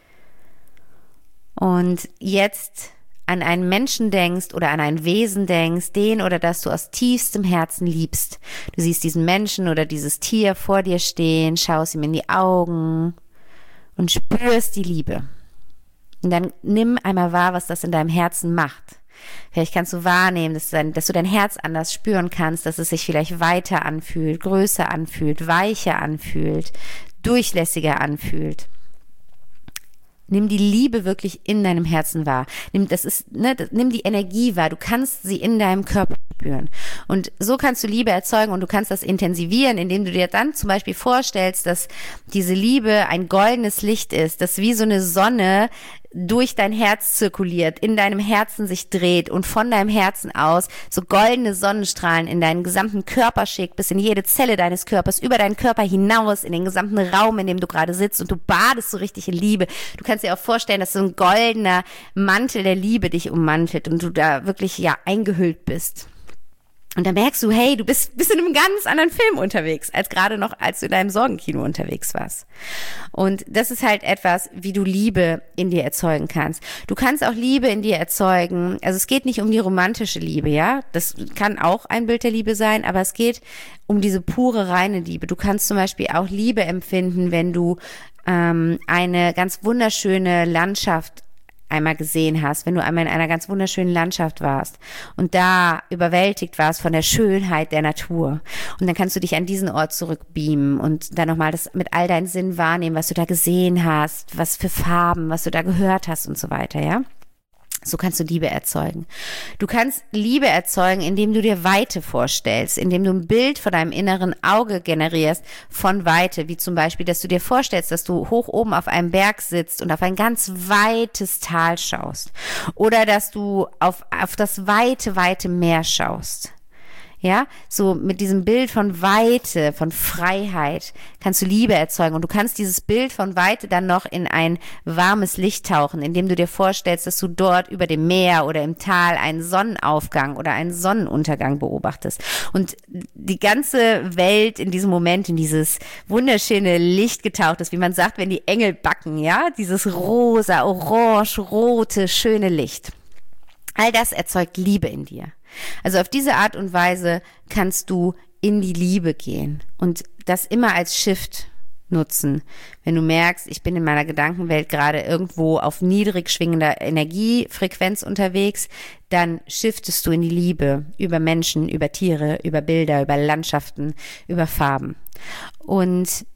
Und jetzt an einen Menschen denkst oder an ein Wesen denkst, den oder das du aus tiefstem Herzen liebst. Du siehst diesen Menschen oder dieses Tier vor dir stehen, schaust ihm in die Augen und spürst die Liebe. Und dann nimm einmal wahr, was das in deinem Herzen macht. Vielleicht kannst du wahrnehmen, dass, dein, dass du dein Herz anders spüren kannst, dass es sich vielleicht weiter anfühlt, größer anfühlt, weicher anfühlt, durchlässiger anfühlt. Nimm die Liebe wirklich in deinem Herzen wahr. Nimm, das ist, ne, das, nimm die Energie wahr. Du kannst sie in deinem Körper spüren. Und so kannst du Liebe erzeugen und du kannst das intensivieren, indem du dir dann zum Beispiel vorstellst, dass diese Liebe ein goldenes Licht ist, das wie so eine Sonne durch dein Herz zirkuliert, in deinem Herzen sich dreht und von deinem Herzen aus so goldene Sonnenstrahlen in deinen gesamten Körper schickt, bis in jede Zelle deines Körpers, über deinen Körper hinaus, in den gesamten Raum, in dem du gerade sitzt und du badest so richtig in Liebe. Du kannst dir auch vorstellen, dass so ein goldener Mantel der Liebe dich ummantelt und du da wirklich, ja, eingehüllt bist. Und dann merkst du, hey, du bist, bist in einem ganz anderen Film unterwegs, als gerade noch, als du in deinem Sorgenkino unterwegs warst. Und das ist halt etwas, wie du Liebe in dir erzeugen kannst. Du kannst auch Liebe in dir erzeugen. Also es geht nicht um die romantische Liebe, ja. Das kann auch ein Bild der Liebe sein, aber es geht um diese pure, reine Liebe. Du kannst zum Beispiel auch Liebe empfinden, wenn du ähm, eine ganz wunderschöne Landschaft einmal gesehen hast, wenn du einmal in einer ganz wunderschönen Landschaft warst und da überwältigt warst von der Schönheit der Natur. Und dann kannst du dich an diesen Ort zurückbeamen und dann nochmal das mit all deinen Sinnen wahrnehmen, was du da gesehen hast, was für Farben, was du da gehört hast und so weiter, ja. So kannst du Liebe erzeugen. Du kannst Liebe erzeugen, indem du dir Weite vorstellst, indem du ein Bild vor deinem inneren Auge generierst von Weite, wie zum Beispiel, dass du dir vorstellst, dass du hoch oben auf einem Berg sitzt und auf ein ganz weites Tal schaust oder dass du auf, auf das weite, weite Meer schaust. Ja, so mit diesem Bild von Weite, von Freiheit kannst du Liebe erzeugen und du kannst dieses Bild von Weite dann noch in ein warmes Licht tauchen, indem du dir vorstellst, dass du dort über dem Meer oder im Tal einen Sonnenaufgang oder einen Sonnenuntergang beobachtest und die ganze Welt in diesem Moment in dieses wunderschöne Licht getaucht ist, wie man sagt, wenn die Engel backen, ja, dieses rosa, orange, rote, schöne Licht. All das erzeugt Liebe in dir. Also auf diese Art und Weise kannst du in die Liebe gehen und das immer als Shift nutzen. Wenn du merkst, ich bin in meiner Gedankenwelt gerade irgendwo auf niedrig schwingender Energiefrequenz unterwegs, dann shiftest du in die Liebe über Menschen, über Tiere, über Bilder, über Landschaften, über Farben. Und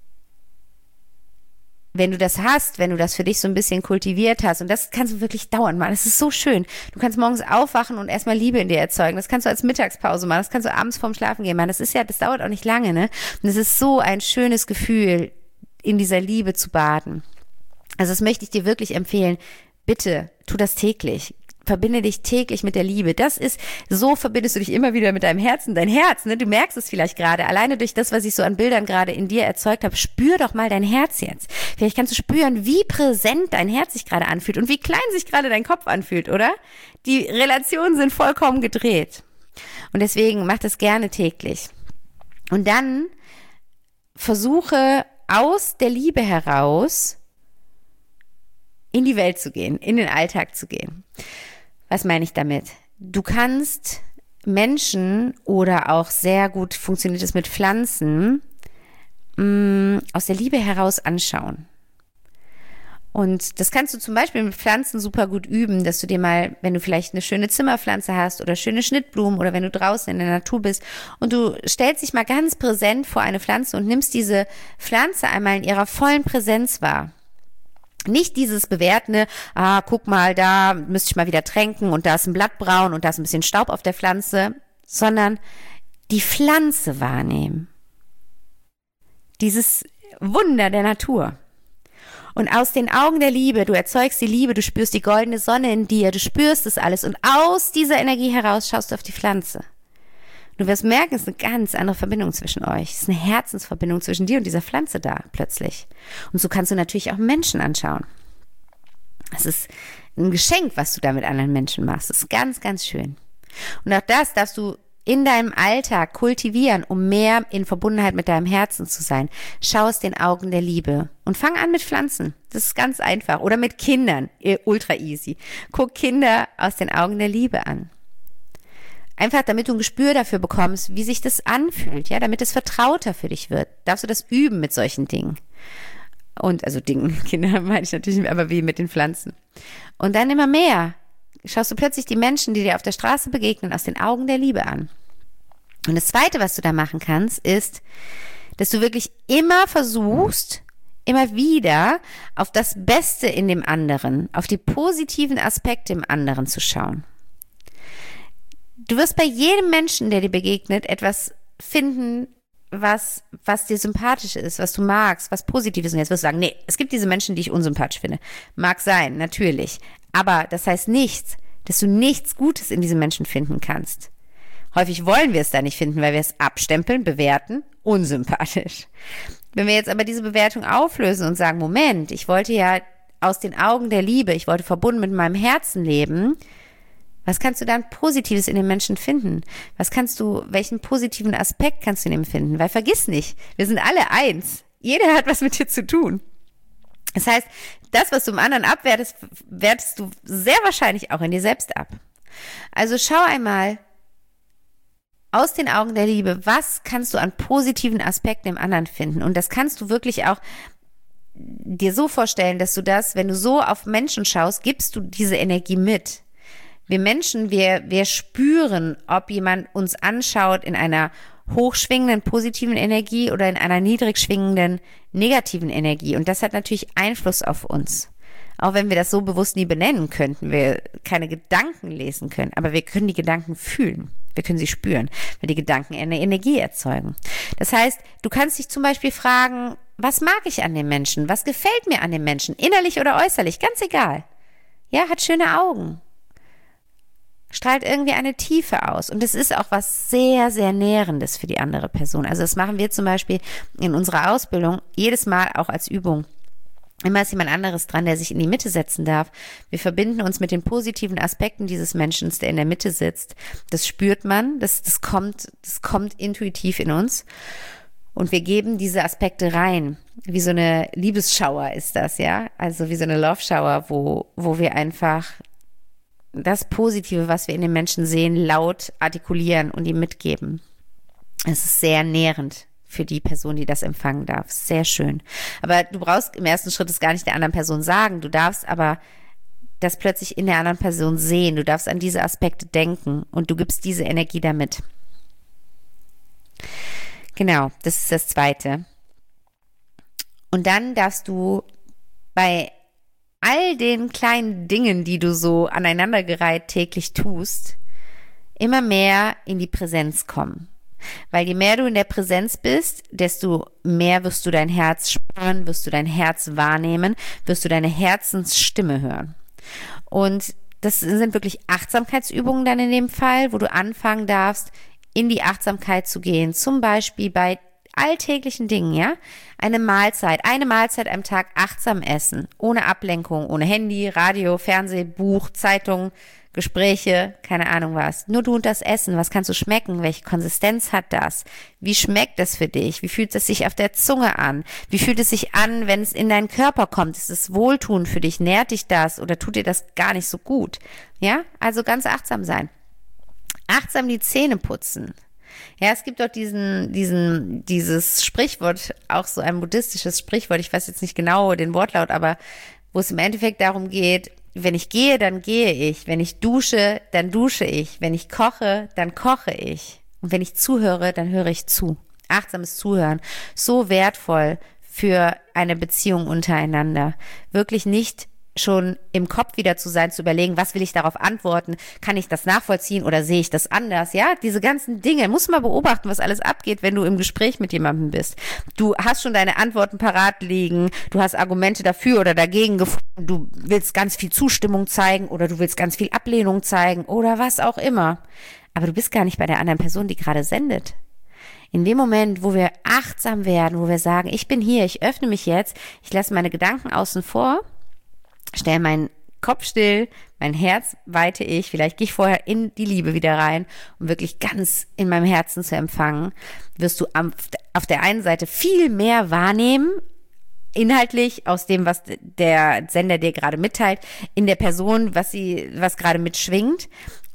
wenn du das hast, wenn du das für dich so ein bisschen kultiviert hast, und das kannst du wirklich dauernd machen, das ist so schön. Du kannst morgens aufwachen und erstmal Liebe in dir erzeugen. Das kannst du als Mittagspause machen, das kannst du abends vorm Schlafen gehen machen. Das ist ja, das dauert auch nicht lange, ne? Und es ist so ein schönes Gefühl, in dieser Liebe zu baden. Also das möchte ich dir wirklich empfehlen. Bitte, tu das täglich. Verbinde dich täglich mit der Liebe. Das ist, so verbindest du dich immer wieder mit deinem Herzen. Dein Herz, ne? Du merkst es vielleicht gerade. Alleine durch das, was ich so an Bildern gerade in dir erzeugt habe, spür doch mal dein Herz jetzt. Vielleicht kannst du spüren, wie präsent dein Herz sich gerade anfühlt und wie klein sich gerade dein Kopf anfühlt, oder? Die Relationen sind vollkommen gedreht. Und deswegen mach das gerne täglich. Und dann versuche aus der Liebe heraus in die Welt zu gehen, in den Alltag zu gehen. Was meine ich damit? Du kannst Menschen oder auch sehr gut funktioniert es mit Pflanzen mh, aus der Liebe heraus anschauen. Und das kannst du zum Beispiel mit Pflanzen super gut üben, dass du dir mal, wenn du vielleicht eine schöne Zimmerpflanze hast oder schöne Schnittblumen oder wenn du draußen in der Natur bist und du stellst dich mal ganz präsent vor eine Pflanze und nimmst diese Pflanze einmal in ihrer vollen Präsenz wahr. Nicht dieses bewertende, ah, guck mal, da müsste ich mal wieder tränken und da ist ein Blatt braun und da ist ein bisschen Staub auf der Pflanze, sondern die Pflanze wahrnehmen. Dieses Wunder der Natur. Und aus den Augen der Liebe, du erzeugst die Liebe, du spürst die goldene Sonne in dir, du spürst das alles und aus dieser Energie heraus schaust du auf die Pflanze. Du wirst merken, es ist eine ganz andere Verbindung zwischen euch. Es ist eine Herzensverbindung zwischen dir und dieser Pflanze da plötzlich. Und so kannst du natürlich auch Menschen anschauen. Es ist ein Geschenk, was du da mit anderen Menschen machst. Das ist ganz, ganz schön. Und auch das darfst du in deinem Alltag kultivieren, um mehr in Verbundenheit mit deinem Herzen zu sein. Schau aus den Augen der Liebe und fang an mit Pflanzen. Das ist ganz einfach. Oder mit Kindern. Ultra easy. Guck Kinder aus den Augen der Liebe an. Einfach, damit du ein Gespür dafür bekommst, wie sich das anfühlt, ja, damit es vertrauter für dich wird. Darfst du das üben mit solchen Dingen. Und, also Dingen, Kinder meine ich natürlich nicht, aber wie mit den Pflanzen. Und dann immer mehr. Schaust du plötzlich die Menschen, die dir auf der Straße begegnen, aus den Augen der Liebe an. Und das Zweite, was du da machen kannst, ist, dass du wirklich immer versuchst, immer wieder auf das Beste in dem anderen, auf die positiven Aspekte im anderen zu schauen. Du wirst bei jedem Menschen, der dir begegnet, etwas finden, was, was dir sympathisch ist, was du magst, was positiv ist. Und jetzt wirst du sagen, nee, es gibt diese Menschen, die ich unsympathisch finde. Mag sein, natürlich. Aber das heißt nichts, dass du nichts Gutes in diesen Menschen finden kannst. Häufig wollen wir es da nicht finden, weil wir es abstempeln, bewerten, unsympathisch. Wenn wir jetzt aber diese Bewertung auflösen und sagen, Moment, ich wollte ja aus den Augen der Liebe, ich wollte verbunden mit meinem Herzen leben, was kannst du dann Positives in den Menschen finden? Was kannst du, welchen positiven Aspekt kannst du in ihm finden? Weil vergiss nicht, wir sind alle eins. Jeder hat was mit dir zu tun. Das heißt, das, was du im anderen abwertest, wertest du sehr wahrscheinlich auch in dir selbst ab. Also schau einmal aus den Augen der Liebe, was kannst du an positiven Aspekten im anderen finden? Und das kannst du wirklich auch dir so vorstellen, dass du das, wenn du so auf Menschen schaust, gibst du diese Energie mit. Wir Menschen, wir, wir spüren, ob jemand uns anschaut in einer hochschwingenden positiven Energie oder in einer niedrig schwingenden negativen Energie. Und das hat natürlich Einfluss auf uns, Auch wenn wir das so bewusst nie benennen könnten, wir keine Gedanken lesen können, aber wir können die Gedanken fühlen. Wir können sie spüren, weil die Gedanken eine Energie erzeugen. Das heißt, du kannst dich zum Beispiel fragen, was mag ich an dem Menschen? Was gefällt mir an dem Menschen? Innerlich oder äußerlich? Ganz egal. Ja, hat schöne Augen. Strahlt irgendwie eine Tiefe aus. Und es ist auch was sehr, sehr Nährendes für die andere Person. Also das machen wir zum Beispiel in unserer Ausbildung jedes Mal auch als Übung. Immer ist jemand anderes dran, der sich in die Mitte setzen darf. Wir verbinden uns mit den positiven Aspekten dieses Menschen, der in der Mitte sitzt. Das spürt man, das, das kommt, das kommt intuitiv in uns. Und wir geben diese Aspekte rein. Wie so eine Liebesschauer ist das, ja? Also wie so eine Love Shower, wo, wo wir einfach das Positive, was wir in den Menschen sehen, laut artikulieren und ihm mitgeben. Es ist sehr nährend für die Person, die das empfangen darf. Sehr schön. Aber du brauchst im ersten Schritt es gar nicht der anderen Person sagen. Du darfst aber das plötzlich in der anderen Person sehen. Du darfst an diese Aspekte denken und du gibst diese Energie damit. Genau, das ist das Zweite. Und dann darfst du bei all den kleinen Dingen, die du so aneinandergereiht täglich tust, immer mehr in die Präsenz kommen. Weil je mehr du in der Präsenz bist, desto mehr wirst du dein Herz spüren, wirst du dein Herz wahrnehmen, wirst du deine Herzensstimme hören. Und das sind wirklich Achtsamkeitsübungen dann in dem Fall, wo du anfangen darfst, in die Achtsamkeit zu gehen. Zum Beispiel bei alltäglichen Dingen, ja? Eine Mahlzeit, eine Mahlzeit am Tag achtsam essen, ohne Ablenkung, ohne Handy, Radio, Fernseh, Buch, Zeitung, Gespräche, keine Ahnung was. Nur du und das Essen, was kannst du schmecken? Welche Konsistenz hat das? Wie schmeckt es für dich? Wie fühlt es sich auf der Zunge an? Wie fühlt es sich an, wenn es in deinen Körper kommt? Ist es wohltuend für dich? Nährt dich das oder tut dir das gar nicht so gut? Ja, also ganz achtsam sein. Achtsam die Zähne putzen. Ja, es gibt doch diesen, diesen, dieses Sprichwort, auch so ein buddhistisches Sprichwort, ich weiß jetzt nicht genau den Wortlaut, aber wo es im Endeffekt darum geht, wenn ich gehe, dann gehe ich, wenn ich dusche, dann dusche ich, wenn ich koche, dann koche ich und wenn ich zuhöre, dann höre ich zu. Achtsames Zuhören, so wertvoll für eine Beziehung untereinander. Wirklich nicht schon im Kopf wieder zu sein, zu überlegen, was will ich darauf antworten, kann ich das nachvollziehen oder sehe ich das anders, ja, diese ganzen Dinge, musst mal beobachten, was alles abgeht, wenn du im Gespräch mit jemandem bist. Du hast schon deine Antworten parat liegen, du hast Argumente dafür oder dagegen gefunden, du willst ganz viel Zustimmung zeigen oder du willst ganz viel Ablehnung zeigen oder was auch immer, aber du bist gar nicht bei der anderen Person, die gerade sendet. In dem Moment, wo wir achtsam werden, wo wir sagen, ich bin hier, ich öffne mich jetzt, ich lasse meine Gedanken außen vor, stell meinen Kopf still, mein Herz weite ich, vielleicht gehe ich vorher in die Liebe wieder rein, um wirklich ganz in meinem Herzen zu empfangen, wirst du auf der einen Seite viel mehr wahrnehmen, inhaltlich aus dem, was der Sender dir gerade mitteilt, in der Person, was sie, was gerade mitschwingt,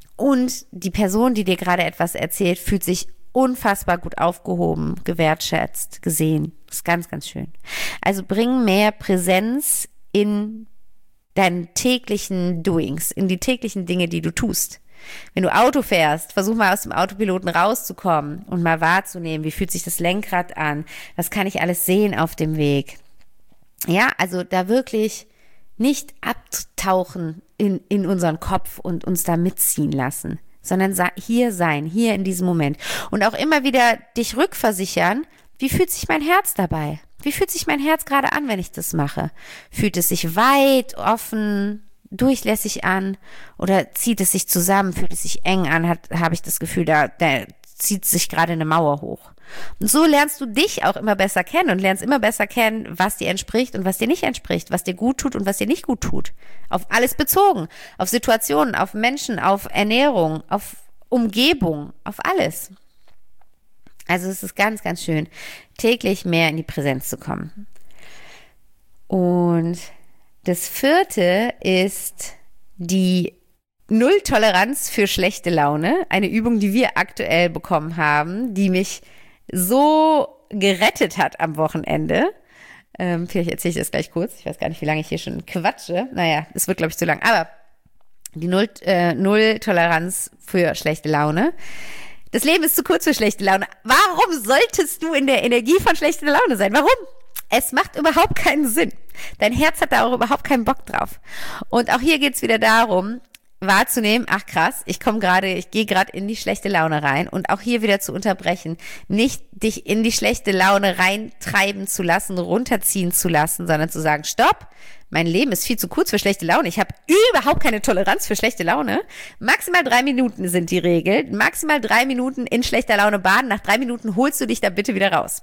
und die Person, die dir gerade etwas erzählt, fühlt sich unfassbar gut aufgehoben, gewertschätzt, gesehen. Das ist ganz, ganz schön. Also bring mehr Präsenz in deinen täglichen Doings, in die täglichen Dinge, die du tust. Wenn du Auto fährst, versuch mal aus dem Autopiloten rauszukommen und mal wahrzunehmen, wie fühlt sich das Lenkrad an, was kann ich alles sehen auf dem Weg. Ja, also da wirklich nicht abtauchen in, in unseren Kopf und uns da mitziehen lassen, sondern hier sein, hier in diesem Moment. Und auch immer wieder dich rückversichern, wie fühlt sich mein Herz dabei? Wie fühlt sich mein Herz gerade an, wenn ich das mache? Fühlt es sich weit, offen, durchlässig an oder zieht es sich zusammen, fühlt es sich eng an, hat, habe ich das Gefühl, da, da zieht sich gerade eine Mauer hoch. Und so lernst du dich auch immer besser kennen und lernst immer besser kennen, was dir entspricht und was dir nicht entspricht, was dir gut tut und was dir nicht gut tut. Auf alles bezogen, auf Situationen, auf Menschen, auf Ernährung, auf Umgebung, auf alles. Also es ist ganz, ganz schön, täglich mehr in die Präsenz zu kommen. Und das vierte ist die Null-Toleranz für schlechte Laune. Eine Übung, die wir aktuell bekommen haben, die mich so gerettet hat am Wochenende. Ähm, vielleicht erzähle ich das gleich kurz. Ich weiß gar nicht, wie lange ich hier schon quatsche. Naja, es wird, glaube ich, zu lang. Aber die Null, äh, Null-Toleranz für schlechte Laune. Das Leben ist zu kurz für schlechte Laune. Warum solltest du in der Energie von schlechter Laune sein? Warum? Es macht überhaupt keinen Sinn. Dein Herz hat da auch überhaupt keinen Bock drauf. Und auch hier geht's wieder darum, wahrzunehmen, ach krass, ich komme gerade, ich gehe gerade in die schlechte Laune rein und auch hier wieder zu unterbrechen, nicht dich in die schlechte Laune reintreiben zu lassen, runterziehen zu lassen, sondern zu sagen, stopp, mein Leben ist viel zu kurz für schlechte Laune, ich habe überhaupt keine Toleranz für schlechte Laune. Maximal drei Minuten sind die Regel, maximal drei Minuten in schlechter Laune baden, nach drei Minuten holst du dich da bitte wieder raus.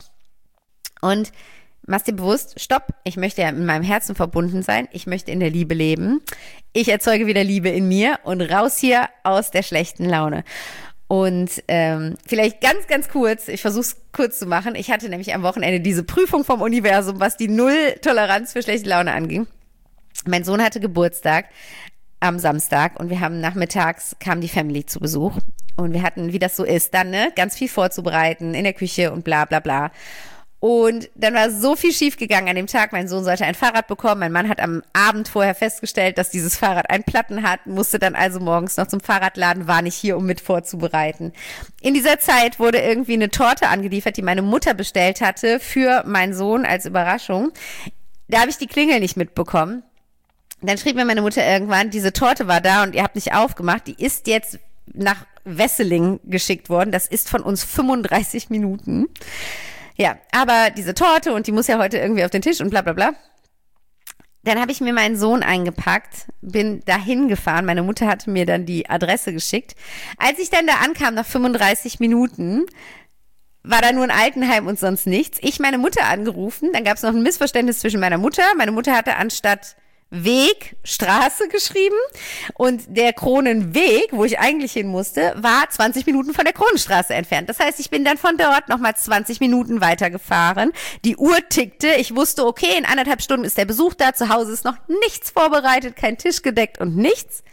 Und machst dir bewusst, stopp, ich möchte ja in meinem Herzen verbunden sein, ich möchte in der Liebe leben, ich erzeuge wieder Liebe in mir und raus hier aus der schlechten Laune. Und ähm, vielleicht ganz, ganz kurz, ich versuche es kurz zu machen, ich hatte nämlich am Wochenende diese Prüfung vom Universum, was die Null-Toleranz für schlechte Laune anging. Mein Sohn hatte Geburtstag am Samstag und wir haben nachmittags, kam die Family zu Besuch und wir hatten, wie das so ist, dann ne, ganz viel vorzubereiten in der Küche und bla bla bla. Und dann war so viel schief gegangen an dem Tag. Mein Sohn sollte ein Fahrrad bekommen. Mein Mann hat am Abend vorher festgestellt, dass dieses Fahrrad einen Platten hat, musste dann also morgens noch zum Fahrradladen, war nicht hier, um mit vorzubereiten. In dieser Zeit wurde irgendwie eine Torte angeliefert, die meine Mutter bestellt hatte für meinen Sohn als Überraschung. Da habe ich die Klingel nicht mitbekommen. Dann schrieb mir meine Mutter irgendwann, diese Torte war da und ihr habt nicht aufgemacht. Die ist jetzt nach Wesseling geschickt worden. Das ist von uns fünfunddreißig Minuten. Ja, aber diese Torte und die muss ja heute irgendwie auf den Tisch und bla bla bla. Dann habe ich mir meinen Sohn eingepackt, bin dahin gefahren. Meine Mutter hatte mir dann die Adresse geschickt. Als ich dann da ankam, nach fünfunddreißig Minuten, war da nur ein Altenheim und sonst nichts. Ich meine Mutter angerufen, dann gab es noch ein Missverständnis zwischen meiner Mutter. Meine Mutter hatte anstatt Weg, Straße geschrieben und der Kronenweg, wo ich eigentlich hin musste, war zwanzig Minuten von der Kronenstraße entfernt. Das heißt, ich bin dann von dort nochmal zwanzig Minuten weitergefahren. Die Uhr tickte, ich wusste, okay, in anderthalb Stunden ist der Besuch da, zu Hause ist noch nichts vorbereitet, kein Tisch gedeckt und nichts.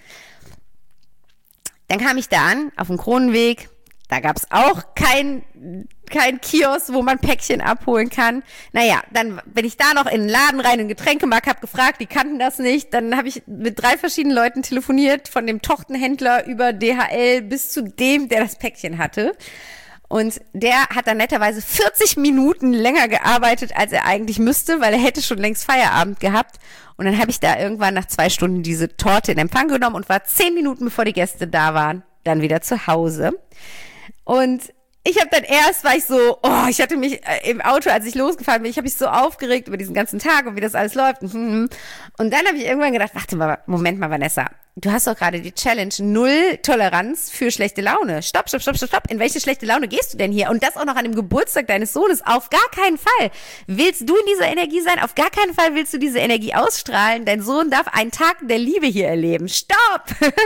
Dann kam ich da an, auf dem Kronenweg. Da gab es auch kein, kein Kiosk, wo man Päckchen abholen kann. Naja, dann bin ich da noch in den Laden rein, in den Getränkemarkt, habe gefragt, die kannten das nicht. Dann habe ich mit drei verschiedenen Leuten telefoniert, von dem Tochtenhändler über D H L bis zu dem, der das Päckchen hatte. Und der hat dann netterweise vierzig Minuten länger gearbeitet, als er eigentlich müsste, weil er hätte schon längst Feierabend gehabt. Und dann habe ich da irgendwann nach zwei Stunden diese Torte in Empfang genommen und war zehn Minuten, bevor die Gäste da waren, dann wieder zu Hause. Und ich habe dann erst, war ich so, oh, ich hatte mich äh, im Auto, als ich losgefahren bin, ich habe mich so aufgeregt über diesen ganzen Tag und wie das alles läuft. Und dann habe ich irgendwann gedacht, warte mal, Moment mal, Vanessa, du hast doch gerade die Challenge Null Toleranz für schlechte Laune. Stopp, stopp, stopp, stopp, stopp. In welche schlechte Laune gehst du denn hier? Und das auch noch an dem Geburtstag deines Sohnes. Auf gar keinen Fall willst du in dieser Energie sein. Auf gar keinen Fall willst du diese Energie ausstrahlen. Dein Sohn darf einen Tag der Liebe hier erleben. Stopp!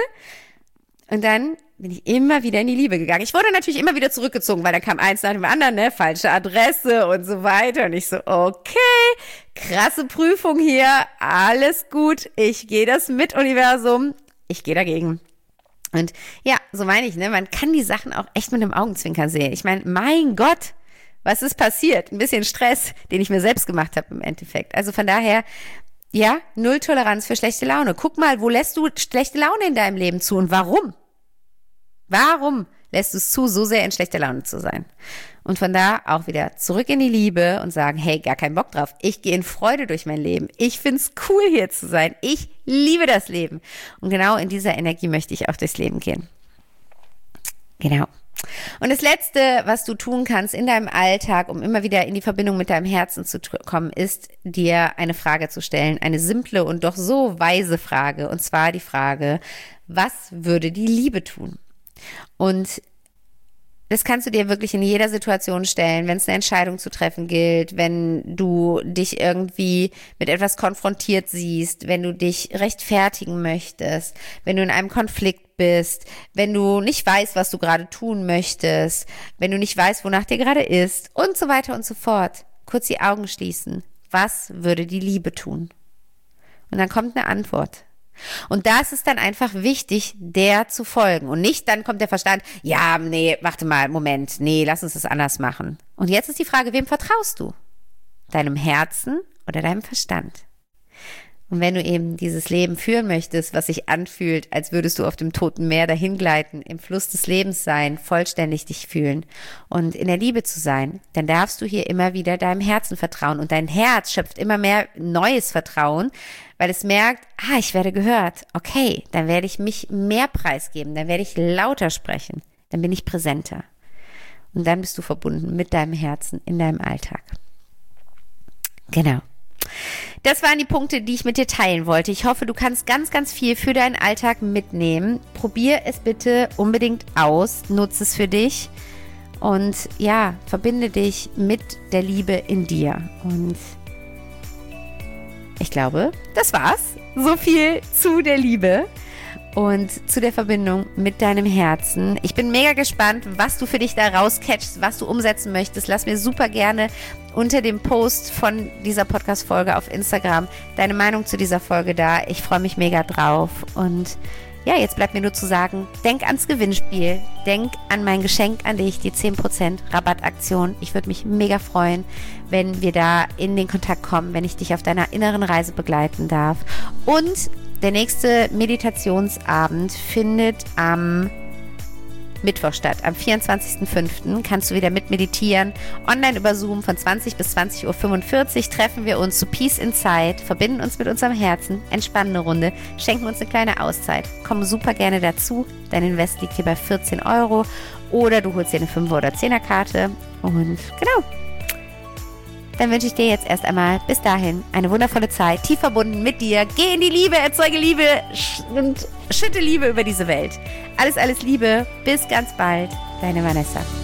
Und dann bin ich immer wieder in die Liebe gegangen. Ich wurde natürlich immer wieder zurückgezogen, weil da kam eins nach dem anderen, ne, falsche Adresse und so weiter. Und ich so, okay, krasse Prüfung hier, alles gut, ich gehe das mit, Universum, ich gehe dagegen. Und ja, so meine ich, ne, man kann die Sachen auch echt mit einem Augenzwinkern sehen. Ich meine, mein Gott, was ist passiert? Ein bisschen Stress, den ich mir selbst gemacht habe im Endeffekt. Also von daher, ja, Null Toleranz für schlechte Laune. Guck mal, wo lässt du schlechte Laune in deinem Leben zu und warum? Warum lässt du es zu, so sehr in schlechter Laune zu sein? Und von da auch wieder zurück in die Liebe und sagen, hey, gar keinen Bock drauf. Ich gehe in Freude durch mein Leben. Ich find's cool, hier zu sein. Ich liebe das Leben. Und genau in dieser Energie möchte ich auch durchs Leben gehen. Genau. Und das Letzte, was du tun kannst in deinem Alltag, um immer wieder in die Verbindung mit deinem Herzen zu kommen, ist, dir eine Frage zu stellen. Eine simple und doch so weise Frage. Und zwar die Frage, was würde die Liebe tun? Und das kannst du dir wirklich in jeder Situation stellen, wenn es eine Entscheidung zu treffen gilt, wenn du dich irgendwie mit etwas konfrontiert siehst, wenn du dich rechtfertigen möchtest, wenn du in einem Konflikt bist, wenn du nicht weißt, was du gerade tun möchtest, wenn du nicht weißt, wonach dir gerade ist und so weiter und so fort. Kurz die Augen schließen. Was würde die Liebe tun? Und dann kommt eine Antwort. Und da ist es dann einfach wichtig, der zu folgen. Und nicht, dann kommt der Verstand, ja, nee, warte mal, Moment, nee, lass uns das anders machen. Und jetzt ist die Frage, wem vertraust du? Deinem Herzen oder deinem Verstand? Und wenn du eben dieses Leben führen möchtest, was sich anfühlt, als würdest du auf dem Toten Meer dahin gleiten, im Fluss des Lebens sein, vollständig dich fühlen und in der Liebe zu sein, dann darfst du hier immer wieder deinem Herzen vertrauen. Und dein Herz schöpft immer mehr neues Vertrauen, weil es merkt, ah, ich werde gehört. Okay, dann werde ich mich mehr preisgeben, dann werde ich lauter sprechen, dann bin ich präsenter. Und dann bist du verbunden mit deinem Herzen in deinem Alltag. Genau. Das waren die Punkte, die ich mit dir teilen wollte. Ich hoffe, du kannst ganz, ganz viel für deinen Alltag mitnehmen. Probier es bitte unbedingt aus, nutze es für dich und ja, verbinde dich mit der Liebe in dir. Und ich glaube, das war's. So viel zu der Liebe und zu der Verbindung mit deinem Herzen. Ich bin mega gespannt, was du für dich da rauscatchst, was du umsetzen möchtest. Lass mir super gerne unter dem Post von dieser Podcast-Folge auf Instagram deine Meinung zu dieser Folge da. Ich freue mich mega drauf. Und ja, jetzt bleibt mir nur zu sagen, denk ans Gewinnspiel, denk an mein Geschenk an dich, die zehn Prozent Rabattaktion. Ich würde mich mega freuen, wenn wir da in den Kontakt kommen, wenn ich dich auf deiner inneren Reise begleiten darf. Und der nächste Meditationsabend findet am Mittwoch statt. Am vierundzwanzigsten fünften kannst du wieder mit meditieren. Online über Zoom von zwanzig bis zwanzig Uhr fünfundvierzig treffen wir uns zu Peace Inside, verbinden uns mit unserem Herzen, entspannen eine Runde, schenken uns eine kleine Auszeit. Komm super gerne dazu. Dein Invest liegt hier bei vierzehn Euro oder du holst dir eine fünfer oder zehner Karte. Und genau. Dann wünsche ich dir jetzt erst einmal bis dahin eine wundervolle Zeit, tief verbunden mit dir. Geh in die Liebe, erzeuge Liebe und schütte Liebe über diese Welt. Alles, alles Liebe. Bis ganz bald. Deine Vanessa.